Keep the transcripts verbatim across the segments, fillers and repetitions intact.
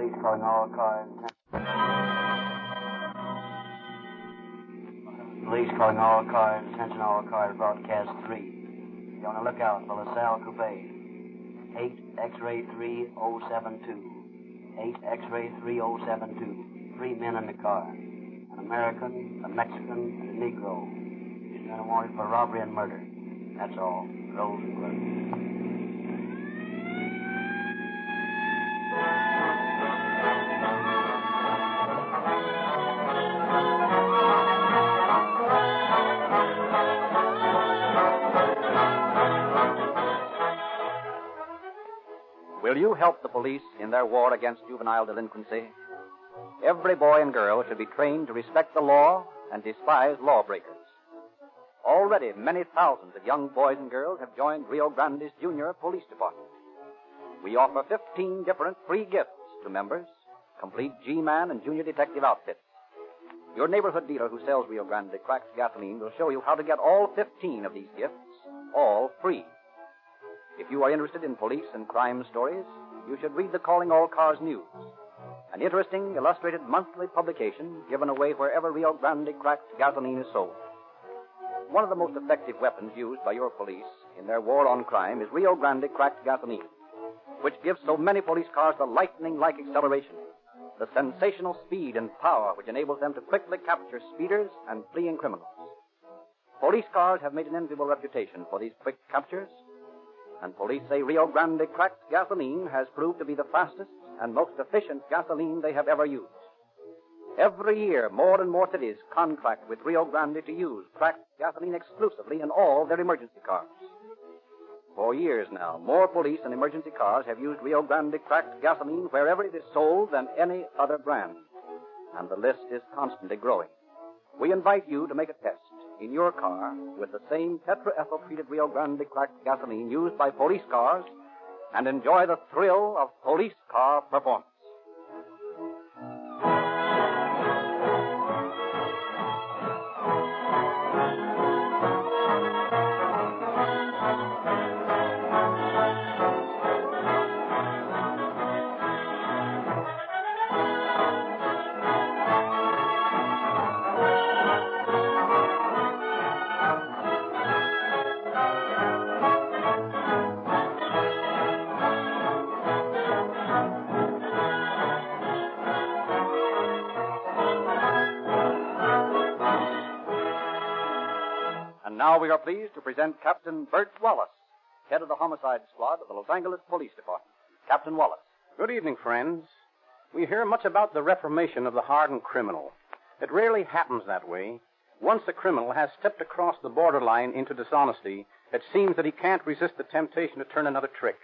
Police calling all cars. Police calling all cars. Attention all cars. Broadcast three. Be on the lookout for LaSalle Coupe. eight X-ray three oh seven two. eight X-ray three oh seven two. Three men in the car. An American, a Mexican, and a Negro. He's been wanted for robbery and murder. That's all. Rosenberg. Will you help the police in their war against juvenile delinquency? Every boy and girl should be trained to respect the law and despise lawbreakers. Already, many thousands of young boys and girls have joined Rio Grande's Junior Police Department. We offer fifteen different free gifts to members, complete G-Man and Junior Detective outfits. Your neighborhood dealer who sells Rio Grande cracked gasoline will show you how to get all fifteen of these gifts, all free. If you are interested in police and crime stories, you should read the Calling All Cars News, an interesting illustrated monthly publication given away wherever Rio Grande cracked gasoline is sold. One of the most effective weapons used by your police in their war on crime is Rio Grande cracked gasoline, which gives so many police cars the lightning-like acceleration, the sensational speed and power which enables them to quickly capture speeders and fleeing criminals. Police cars have made an enviable reputation for these quick captures, and police say Rio Grande cracked gasoline has proved to be the fastest and most efficient gasoline they have ever used. Every year, more and more cities contract with Rio Grande to use cracked gasoline exclusively in all their emergency cars. For years now, more police and emergency cars have used Rio Grande cracked gasoline wherever it is sold than any other brand, and the list is constantly growing. We invite you to make a test in your car with the same tetraethyl-treated Rio Grande cracked gasoline used by police cars and enjoy the thrill of police car performance. Now we are pleased to present Captain Bert Wallace, head of the homicide squad of the Los Angeles Police Department. Captain Wallace. Good evening, friends. We hear much about the reformation of the hardened criminal. It rarely happens that way. Once a criminal has stepped across the borderline into dishonesty, it seems that he can't resist the temptation to turn another trick.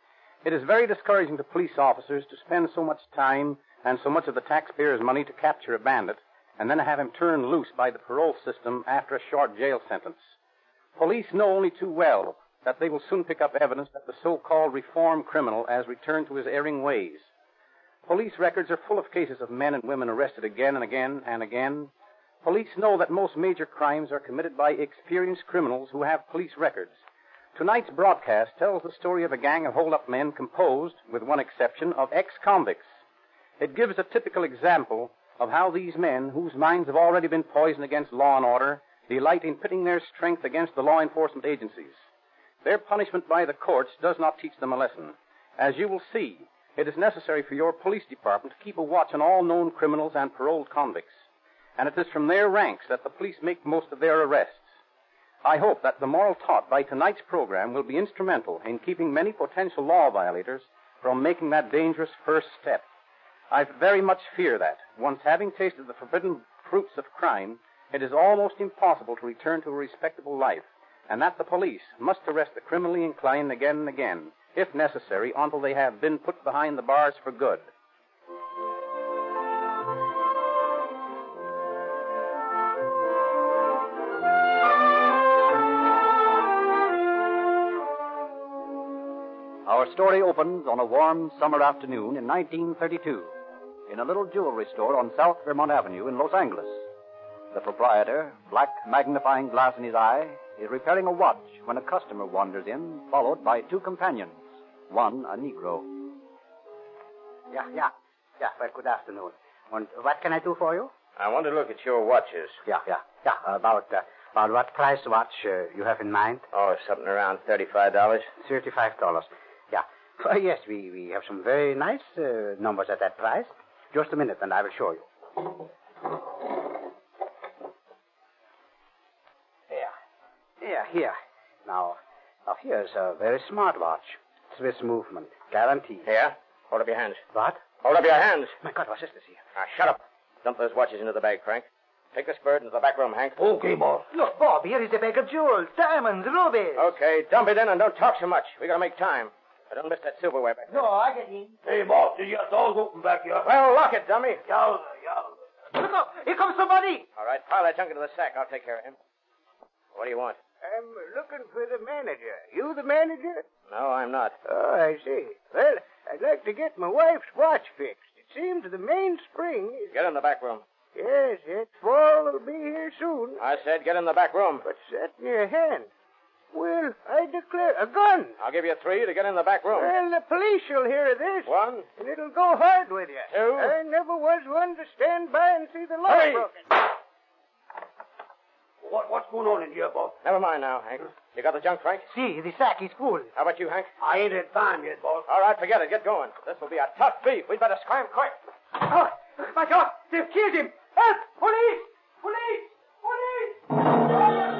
It is very discouraging to police officers to spend so much time and so much of the taxpayers' money to capture a bandit and then have him turned loose by the parole system after a short jail sentence. Police know only too well that they will soon pick up evidence that the so-called reformed criminal has returned to his erring ways. Police records are full of cases of men and women arrested again and again and again. Police know that most major crimes are committed by experienced criminals who have police records. Tonight's broadcast tells the story of a gang of hold-up men composed, with one exception, of ex-convicts. It gives a typical example of how these men, whose minds have already been poisoned against law and order, delight in pitting their strength against the law enforcement agencies. Their punishment by the courts does not teach them a lesson. As you will see, it is necessary for your police department to keep a watch on all known criminals and paroled convicts, and it is from their ranks that the police make most of their arrests. I hope that the moral taught by tonight's program will be instrumental in keeping many potential law violators from making that dangerous first step. I very much fear that, once having tasted the forbidden fruits of crime, it is almost impossible to return to a respectable life, and that the police must arrest the criminally inclined again and again, if necessary, until they have been put behind the bars for good. Our story opens on a warm summer afternoon in nineteen thirty-two in a little jewelry store on South Vermont Avenue in Los Angeles. The proprietor, black magnifying glass in his eye, is repairing a watch when a customer wanders in, followed by two companions, one a Negro. Yeah, yeah. Yeah, well, good afternoon. And what can I do for you? I want to look at your watches. Yeah, yeah, yeah. About, uh, about what price watch uh, you have in mind? Oh, something around thirty-five dollars. thirty-five dollars. Yeah. Oh, yes, we, we have some very nice uh, numbers at that price. Just a minute, and I will show you. Yeah. Yeah, here. Now, now here's a very smart watch. Swiss movement. Guaranteed. Here? Hold up your hands. What? Hold up your hands. My God, what's this here? Now, shut up. Dump those watches into the bag, Frank. Take this bird into the back room, Hank. Okay, boss. Look, Bob, here is a bag of jewels, diamonds, rubies. Okay, dump it in and don't talk so much. We gotta make time. I don't miss that silverware back there. No, I get in. Hey, boss, you got doors open back here. Well, lock it, dummy. Yowza, yowza. Look up, here comes somebody. All right, pile that junk into the sack. I'll take care of him. What do you want? I'm looking for the manager. You the manager? No, I'm not. Oh, I see. Well, I'd like to get my wife's watch fixed. It seems the mainspring is... Get in the back room. Yes, that fall will be here soon. I said get in the back room. What's that in your hand? Well, I declare, a gun. I'll give you three to get in the back room. Well, the police will hear of this. One. And it'll go hard with you. Two. I never was one to stand by and see the law Hey! broken. What, what's going on in here, boss? Never mind now, Hank. You got the junk, Frank? See, the sack is full. How about you, Hank? I ain't had time yet, boss. All right, forget it. Get going. This will be a tough beef. We'd better scram quick. Oh, my God, they've killed him. Help! Police! Police! Police!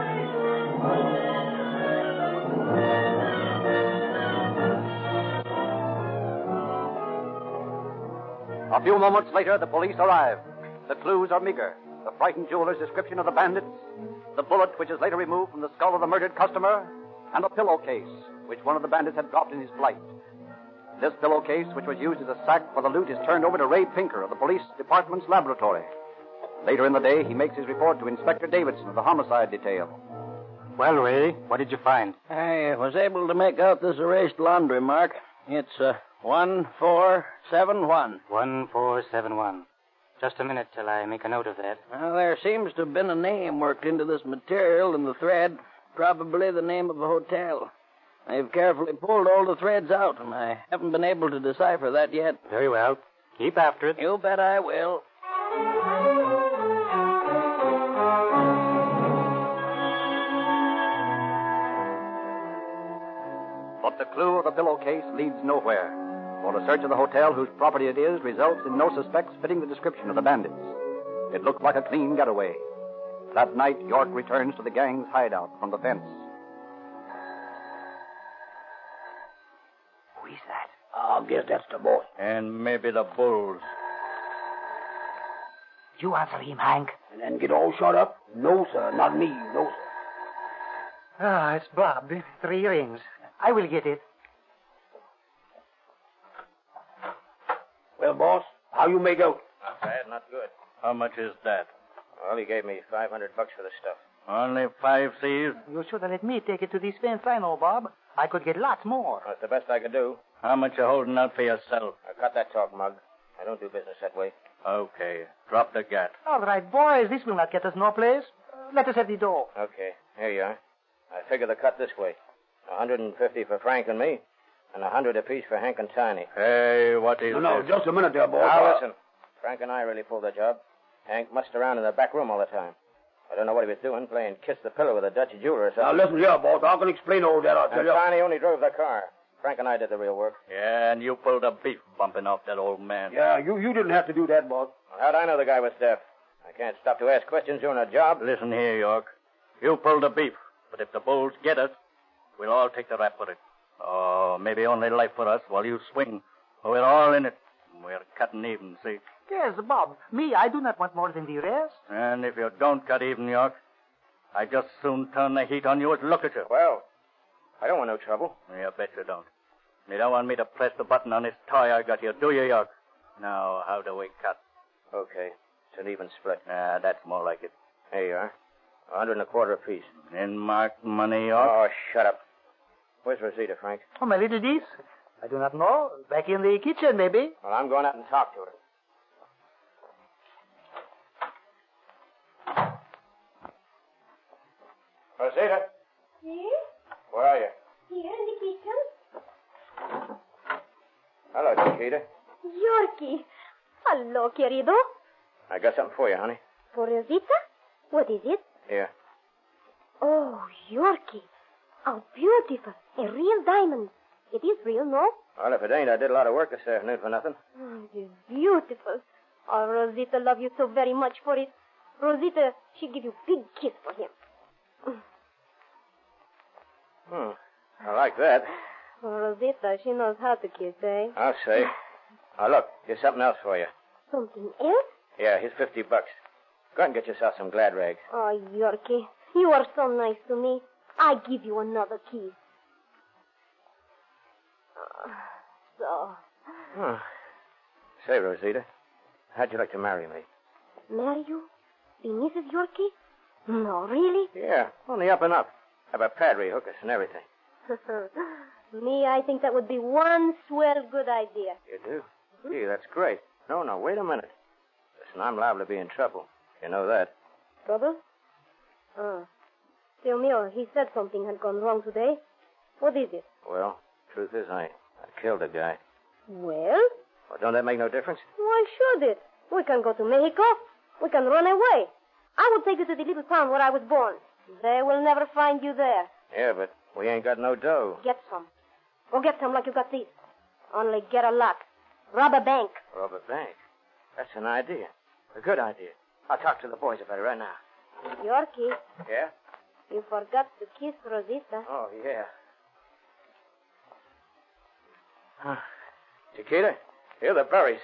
A few moments later, the police arrive. The clues are meager. The frightened jeweler's description of the bandits, the bullet which is later removed from the skull of the murdered customer, and a pillowcase which one of the bandits had dropped in his flight. This pillowcase, which was used as a sack for the loot, is turned over to Ray Pinker of the police department's laboratory. Later in the day, he makes his report to Inspector Davidson of the homicide detail. Well, Ray, what did you find? I was able to make out this erased laundry mark. It's uh, one four seven one. one four seven one. Just a minute till I make a note of that. Well, there seems to have been a name worked into this material in the thread. Probably the name of a hotel. I've carefully pulled all the threads out, and I haven't been able to decipher that yet. Very well. Keep after it. You bet I will. But the clue of the pillowcase leads nowhere. For a search of the hotel whose property it is results in no suspects fitting the description of the bandits. It looked like a clean getaway. That night, York returns to the gang's hideout from the fence. Who is that? I guess that's the boss. And maybe the bulls. You answer him, Hank. And then get all shut up? No, sir, not me. No, sir. Ah, it's Bob. Three rings. I will get it. Well, boss, how you make out? Not bad, not good. How much is that? Well, he gave me five hundred bucks for the stuff. Only five C's? You should have let me take it to this fence, I know, Bob. I could get lots more. That's the best I could do. How much you holding out for yourself? I cut that talk, Mug. I don't do business that way. Okay. Drop the gat. All right, boys, this will not get us no place. Uh, let us have the dough. Okay, here you are. I figure the cut this way. a hundred fifty for Frank and me, and a hundred apiece for Hank and Tiny. Hey, what is No, no, this? just a minute there, boss. Now, Uh, listen. Frank and I really pulled the job. Hank mussed around in the back room all the time. I don't know what he was doing, playing kiss the pillow with a Dutch jeweler or Now, something. listen here, boss. I can explain all that, I'll tell And you. Tiny only drove the car. Frank and I did the real work. Yeah, and you pulled a beef bumping off that old man. Yeah, you, you didn't have to do that, boss. Well, how'd I know the guy was deaf? I can't stop to ask questions during a job. Listen here, York. You pulled the beef, but if the bulls get us, we'll all take the rap for it. Oh, maybe only life for us while you swing. We're all in it. We're cutting even, see? Yes, Bob. Me, I do not want more than the rest. And if you don't cut even, York, I just soon turn the heat on you as look at you. Well, I don't want no trouble. You bet you don't. You don't want me to press the button on this toy I got here, do you, York? Now, how do we cut? Okay, it's an even split. Ah, that's more like it. Here you are. A hundred and a quarter apiece. In marked money, York? Oh, shut up. Where's Rosita, Frank? Oh, my little niece. I do not know. Back in the kitchen, maybe. Well, I'm going out and talk to her. Rosita, Yes? where are you? Here in the kitchen? Hello, Chiquita. Yorkie. Hello, querido. I got something for you, honey. For Rosita? What is it? Here. Oh, Yorkie. How beautiful. A real diamond. It is real, no? Well, if it ain't, I did a lot of work this afternoon for nothing. Oh, it is beautiful. Oh, Rosita love you so very much for it. Rosita, she give you big kiss for him. Hmm. I like that. Oh, Rosita, she knows how to kiss, eh? I'll say. Now, look, here's something else for you. Something else? Yeah, here's fifty bucks. Go ahead and get yourself some glad rags. Oh, Yorkie, you are so nice to me. I give you another kiss. Oh, so... Hmm. Say, Rosita, how'd you like to marry me? Marry you? Be Missus Yorkie? No, really? Yeah, on the up and up. Have a padre hook us and everything. Me, I think that would be one swell good idea. You do? Gee, that's great. No, no, wait a minute. Listen, I'm liable to be in trouble. You know that. Trouble? Oh. Still, Mio, he said something had gone wrong today. What is it? Well, truth is, I, I killed a guy. Well? Well, don't that make no difference? Why should it? We can go to Mexico. We can run away. I will take you to the little town where I was born. They will never find you there. Yeah, but we ain't got no dough. Get some. Go get some like you got these. Only get a lot. Rob a bank. Rob a bank? That's an idea. A good idea. I'll talk to the boys about it right now. Yorkie. Yeah? You forgot to kiss Rosita. Oh, yeah. Huh. Chiquita, here are the berries.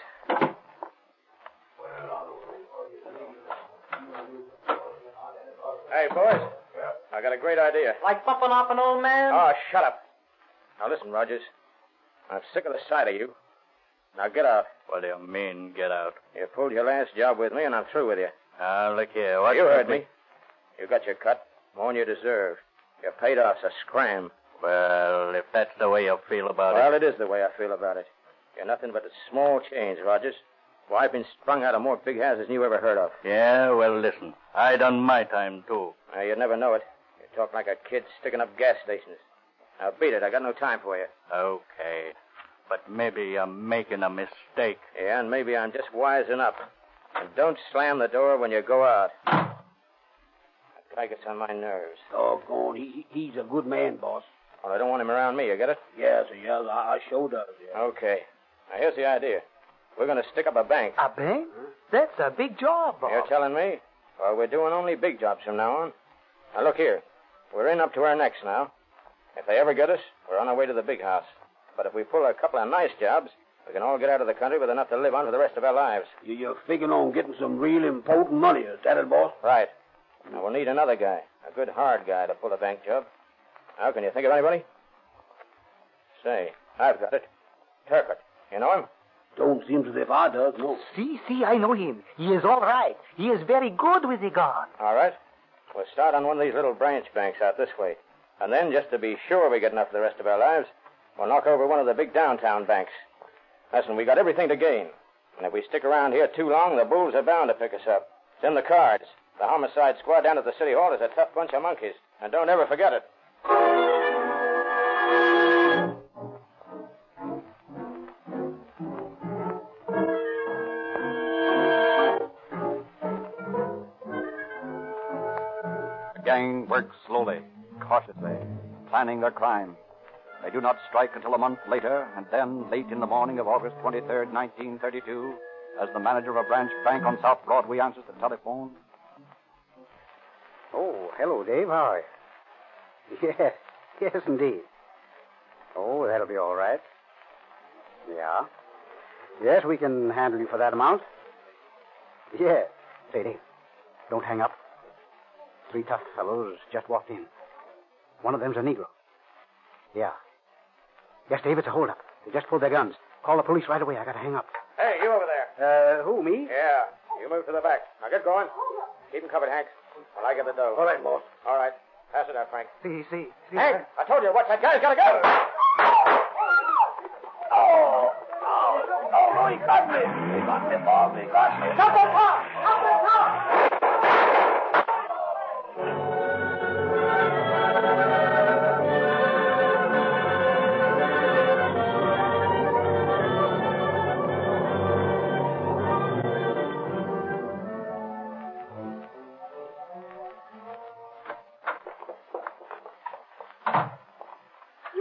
Hey, boys. I got a great idea. Like bumping off an old man? Oh, shut up. Now, listen, Rogers. I'm sick of the sight of you. Now, get out. What do you mean, get out? You pulled your last job with me, and I'm through with you. Now, look here. What You heard me. You got your cut. More than you deserve. You're paid off, so scram. Well, if that's the way you feel about well, it... it is the way I feel about it. You're nothing but a small change, Rogers. Why, I've been sprung out of more big houses than you ever heard of. Yeah, well, listen. I done my time, too. Now, you'd never know it. You talk like a kid sticking up gas stations. Now, beat it. I got no time for you. Okay. But maybe you're making a mistake. Yeah, and maybe I'm just wising up. And don't slam the door when you go out. That guy gets on my nerves. Doggone, he, he's a good man, boss. Well, I don't want him around me. You get it? Yes, yes, I, I sure does, yeah. Okay. Now, here's the idea. We're going to stick up a bank. A bank? That's a big job, boss. You're telling me? Well, we're doing only big jobs from now on. Now, look here. We're in up to our necks now. If they ever get us, we're on our way to the big house. But if we pull a couple of nice jobs, we can all get out of the country with enough to live on for the rest of our lives. You, you're figuring on getting some real important money, is that it, boss? Right. Now, we'll need another guy, a good hard guy to pull a bank job. Now, can you think of anybody? Say, I've got it. Turcotte. You know him? Don't seem as if I does, no. See, see, I know him. He is all right. He is very good with the gun. All right. We'll start on one of these little branch banks out this way. And then, just to be sure we get enough for the rest of our lives, we'll knock over one of the big downtown banks. Listen, we got everything to gain. And if we stick around here too long, the bulls are bound to pick us up. It's in the cards. The homicide squad down at the city hall is a tough bunch of monkeys. And don't ever forget it. The gang works slowly, cautiously, planning their crime. They do not strike until a month later, and then, late in the morning of August twenty-third, nineteen thirty-two, as the manager of a branch bank on South Broadway answers the telephone. Oh, hello, Dave. How are you? Yes, yes, indeed. Oh, that'll be all right. Yeah. Yes, we can handle you for that amount. Yes. Say, Dave, don't hang up. Three tough fellows just walked in. One of them's a Negro. Yeah. Yes, Dave, it's a holdup. They just pulled their guns. Call the police right away. I gotta hang up. Hey, you over there. Uh, who, me? Yeah. You move to the back. Now get going. Keep them covered, Hank. While I get the dough. All right, boss. All right. Pass it out, Frank. See, see, see. Hank, I told you, watch that guy's gotta go. Oh, oh, oh, he got me. He got me, boss. He got me. Stop the car! Stop the car!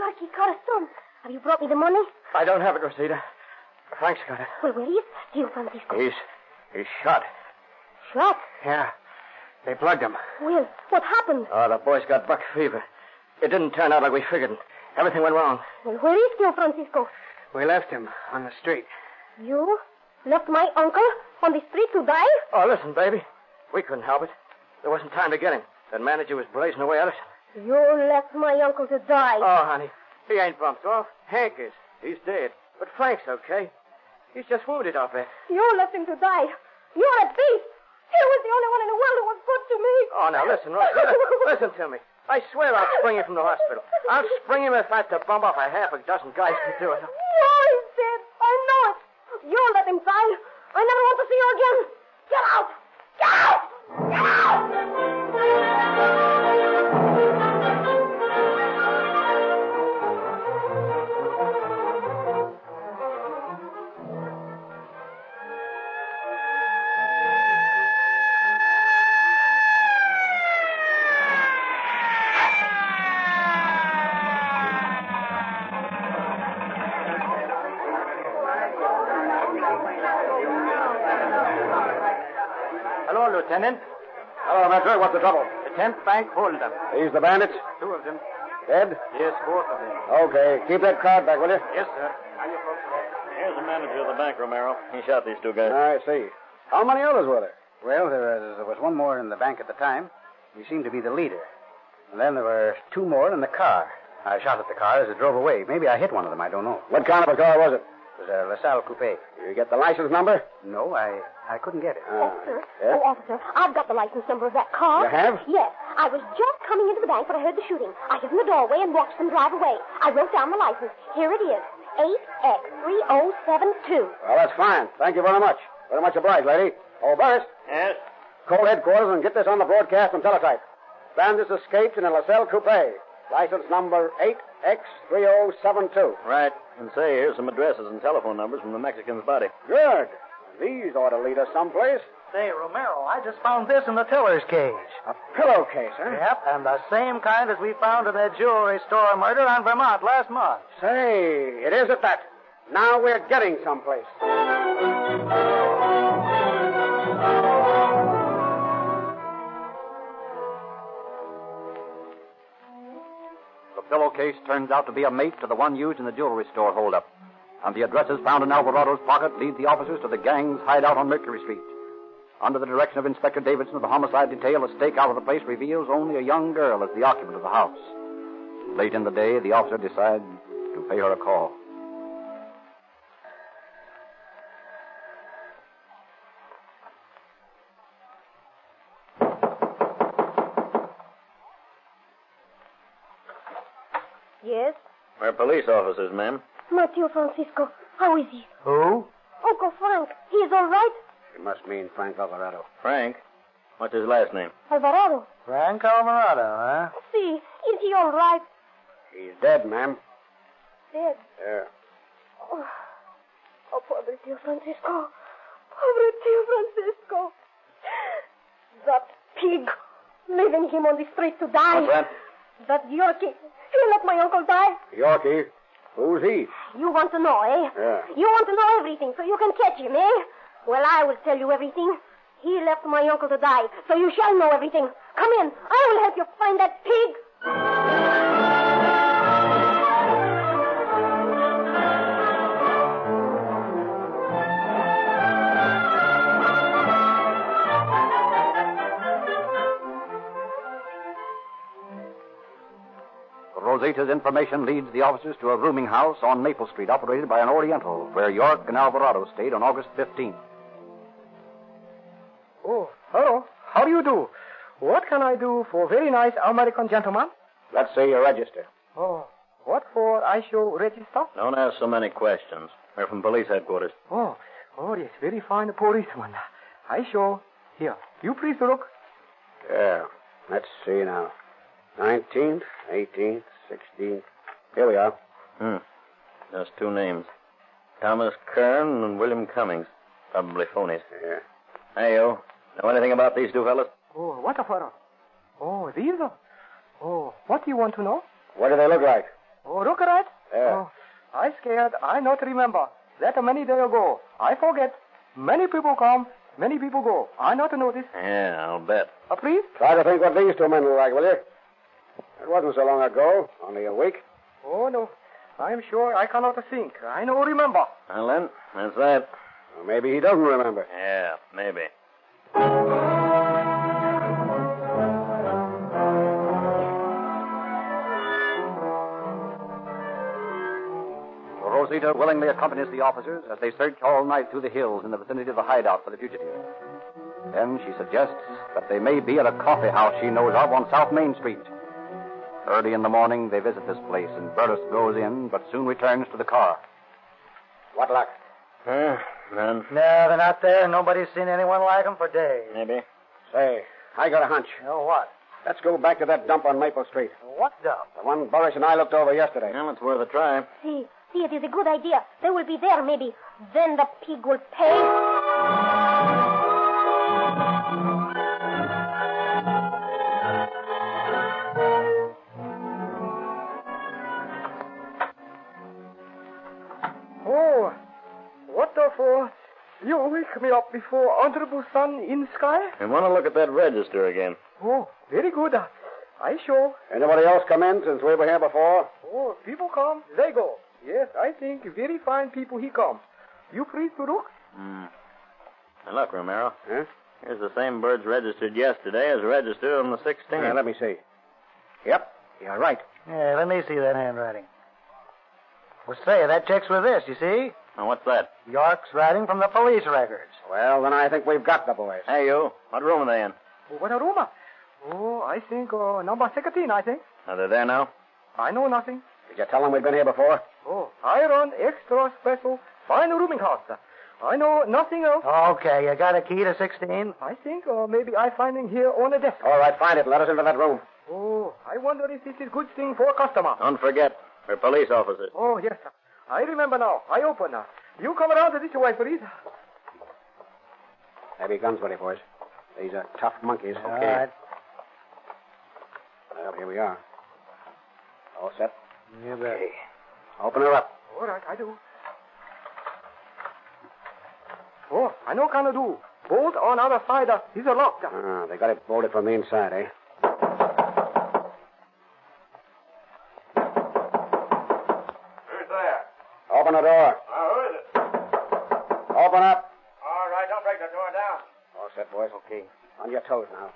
Yorkie, Corazon, have you brought me the money? I don't have it, Rosita. Frank's got it. Well, where is Tio Francisco? He's... he's shot. Shot? Yeah. They plugged him. Will, what happened? Oh, the boy's got buck fever. It didn't turn out like we figured. Everything went wrong. Well, where is Tio Francisco? We left him on the street. You left my uncle on the street to die? Oh, listen, baby. We couldn't help it. There wasn't time to get him. That manager was blazing away at us. You left my uncle to die. Oh, honey. He ain't bumped off. Hank is. He's dead. But Frank's okay. He's just wounded off there. You left him to die. You're a thief. He was the only one in the world who was good to me. Oh, now listen, Rosita. Listen to me. I swear I'll spring him from the hospital. I'll spring him if I have to bump off a half a dozen guys to do it. No, he's dead. I know it. You let him die. I never want to see you again. Get out! Get out! Get out! Hello, Lieutenant. Hello, Metro. What's the trouble? The tenth bank holdup. These the bandits? Two of them. Dead? Yes, both of them. Okay. Keep that card back, will you? Yes, sir. Here's the manager of the bank, Romero. He shot these two guys. I see. How many others were there? Well, there was, there was one more in the bank at the time. He seemed to be the leader. And then there were two more in the car. I shot at the car as it drove away. Maybe I hit one of them. I don't know. What kind of a car was it? It was a LaSalle coupe. You get the license number? No, I I couldn't get it. Uh, Officer, yeah? oh, officer, I've got the license number of that car. You have? Yes. I was just coming into the bank when I heard the shooting. I hid in the doorway and watched them drive away. I wrote down the license. Here it is. eight X three oh seven two. Well, that's fine. Thank you very much. Very much obliged, lady. Oh, Burris. Yes? Call headquarters and get this on the broadcast on teletype. Bandits escaped in a LaSalle coupe. License number eight X three oh seven two. Right. And say, here's some addresses and telephone numbers from the Mexican's body. Good. These ought to lead us someplace. Say, Romero, I just found this in the teller's cage. A pillowcase, huh? Yep, and the same kind as we found in that jewelry store murder on Vermont last month. Say, it is at that. Now we're getting someplace. The pillowcase turns out to be a mate to the one used in the jewelry store holdup. And the addresses found in Alvarado's pocket lead the officers to the gang's hideout on Mercury Street. Under the direction of Inspector Davidson of the homicide detail, a stakeout of the place reveals only a young girl as the occupant of the house. Late in the day, the officer decides to pay her a call. Yes? We're police officers, ma'am. My Tio Francisco. How is he? Who? Uncle Frank. He is all right? It must mean Frank Alvarado. Frank? What's his last name? Alvarado. Frank Alvarado, huh? See, is he all right? He's dead, ma'am. Dead. Yeah. Oh, oh pobre Tio Francisco. Pobre Tio Francisco. That pig, leaving him on the street to die. What's that? That Yorkie. He let my uncle die. Yorkie? Who's he? You want to know, eh? Yeah. You want to know everything so you can catch him, eh? Well, I will tell you everything. He left my uncle to die, so you shall know everything. Come in. I will help you find that pig. Rosita's information leads the officers to a rooming house on Maple Street operated by an Oriental, where York and Alvarado stayed on August fifteenth. Oh, hello. How do you do? What can I do for very nice American gentleman? Let's see your register. Oh, what for I show register? Don't ask so many questions. We're from police headquarters. Oh, oh, yes, very fine policeman. I show. Here, you please look. Yeah. Let's see now. Nineteenth, eighteenth, sixteenth. Here we are. Hmm. Just two names. Thomas Kern and William Cummings. Probably phonies. Yeah. Hey, you. Know anything about these two fellas? Oh, what a fellow. Oh, these are... Oh, what do you want to know? What do they look like? Oh, look at that. There. Oh, I scared. I not remember. That many day ago. I forget. Many people come, many people go. I not notice. Yeah, I'll bet. Uh, please? Try to think what these two men were like, will you? It wasn't so long ago, only a week. Oh, no. I'm sure I cannot think. I no remember. Well, then, that's that. Well, maybe he doesn't remember. Yeah, maybe. Rosita willingly accompanies the officers as they search all night through the hills in the vicinity of the hideout for the fugitive. Then she suggests that they may be at a coffee house she knows of on South Main Street. Early in the morning, they visit this place, and Burris goes in, but soon returns to the car. What luck? Huh? None. No, they're not there. Nobody's seen anyone like them for days. Maybe. Say, I got a hunch. You know what? Let's go back to that dump on Maple Street. What dump? The one Boris and I looked over yesterday. Well, it's worth a try. See, see, it is a good idea. They will be there, maybe. Then the pig will pay. Oh, what the for? You wake me up before honorable sun in sky? I want to look at that register again. Oh, very good. I show. Anybody else come in since we were here before? Oh, people come, they go. Yes, I think very fine people he come. You please to look? Hmm. Now, look, Romero. Huh? Here's the same birds registered yesterday as registered on the sixteenth. Uh, let me see. Yep, you're right. Yeah, let me see that handwriting. Well, say, that checks with this, you see? Now, what's that? York's writing from the police records. Well, then I think we've got the boys. Hey, you. What room are they in? Oh, what a room? Oh, I think uh, number sixteen, I think. Are they there now? I know nothing. Did you tell them we'd been here before? Oh, I run extra special fine rooming house. I know nothing else. Okay, you got a key to sixteen? I think uh, maybe I find him here on the desk. All right, find it and let us into that room. Oh, I wonder if this is good thing for a customer. Don't forget, we're police officers. Oh, yes, sir. I remember now. I open now. You come around to this way, please. Have your guns ready, boys. These are tough monkeys. All Okay. right. Well, here we are. All set? You bet. Okay. Open her up. All right, I do. Oh, I know kind of do. Bolt on other side. Uh, is a lock. Ah, they got it bolted from the inside, eh? Who's there? Open the door. Oh, who is it? Open up. All right, don't break the door down. All set, boys. Okay. On your toes now.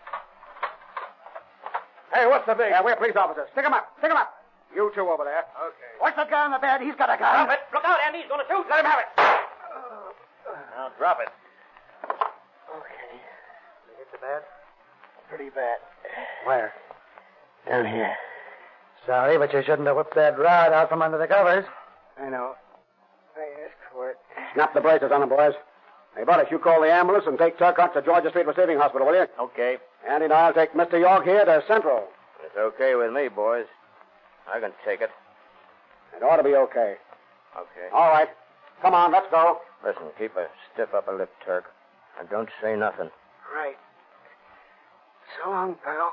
Hey, what's the big? Yeah, we're police officers. Stick 'em up. Stick 'em up. You two over there. Okay. Watch that guy on the bed. He's got a gun. Drop it. Look out, Andy. He's going to shoot. Let him have it. Now, drop it. Okay. You hit the bed? Pretty bad. Where? Down here. Sorry, but you shouldn't have whipped that rod out from under the covers. I know. I asked for it. Snap the braces on them, boys. Hey, Boris, you call the ambulance and take Turcotte to Georgia Street Receiving Hospital, will you? Okay. Andy and I'll take Mister York here to Central. It's okay with me, boys. I can take it. It ought to be okay. Okay. All right. Come on, let's go. Listen, keep a stiff upper lip, Turk. And don't say nothing. Right. So long, pal.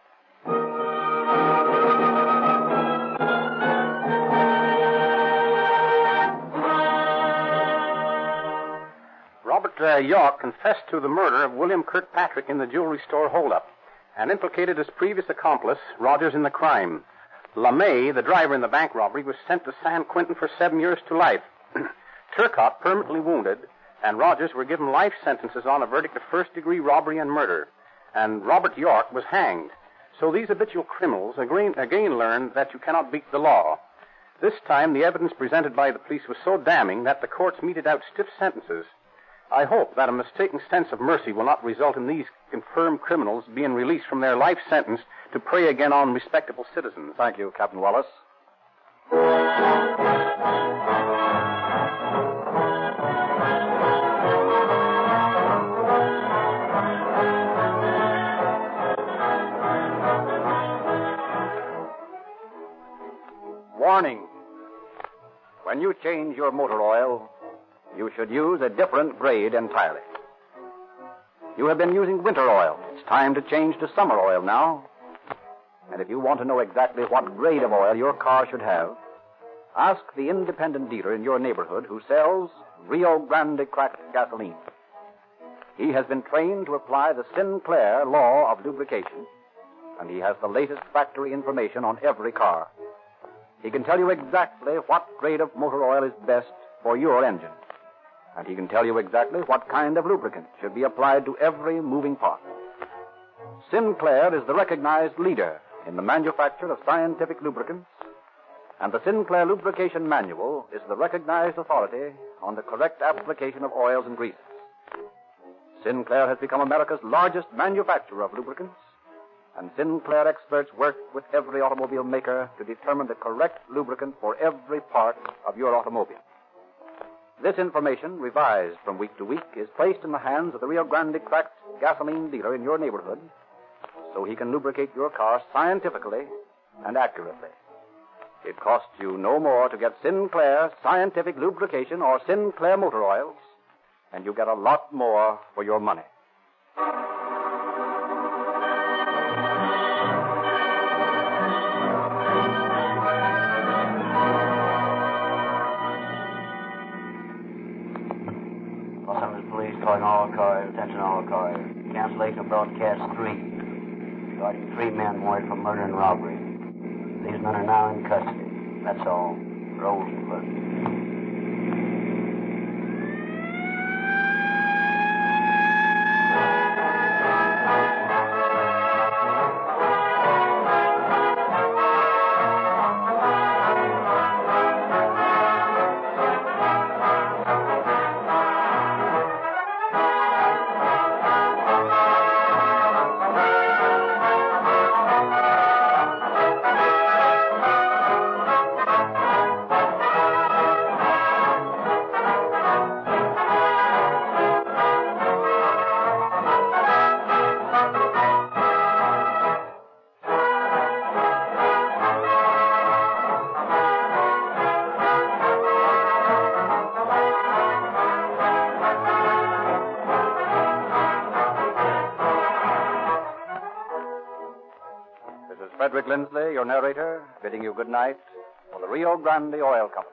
Robert uh, York confessed to the murder of William Kirkpatrick in the jewelry store holdup and implicated his previous accomplice, Rogers, in the crime. LeMay, the driver in the bank robbery, was sent to San Quentin for seven years to life. Turcotte permanently wounded, and Rogers were given life sentences on a verdict of first-degree robbery and murder. And Robert York was hanged. So these habitual criminals again, again learned that you cannot beat the law. This time, the evidence presented by the police was so damning that the courts meted out stiff sentences. I hope that a mistaken sense of mercy will not result in these confirmed criminals being released from their life sentence to prey again on respectable citizens. Thank you, Captain Wallace. Warning. When you change your motor oil, you should use a different grade entirely. You have been using winter oil. It's time to change to summer oil now. And if you want to know exactly what grade of oil your car should have, ask the independent dealer in your neighborhood who sells Rio Grande cracked gasoline. He has been trained to apply the Sinclair law of lubrication, and he has the latest factory information on every car. He can tell you exactly what grade of motor oil is best for your engine, and he can tell you exactly what kind of lubricant should be applied to every moving part. Sinclair is the recognized leader in the manufacture of scientific lubricants, and the Sinclair Lubrication Manual is the recognized authority on the correct application of oils and greases. Sinclair has become America's largest manufacturer of lubricants, and Sinclair experts work with every automobile maker to determine the correct lubricant for every part of your automobile. This information, revised from week to week, is placed in the hands of the Rio Grande cracked gasoline dealer in your neighborhood, so he can lubricate your car scientifically and accurately. It costs you no more to get Sinclair scientific lubrication or Sinclair motor oils, and you get a lot more for your money. Los Angeles Police calling all cars, attention all cars. Cancellation of broadcast three. Regarding three men wanted for murder and robbery. These men are now in custody. That's all. Rosenberg. Frederick Lindsley, your narrator, bidding you good night for the Rio Grande Oil Company.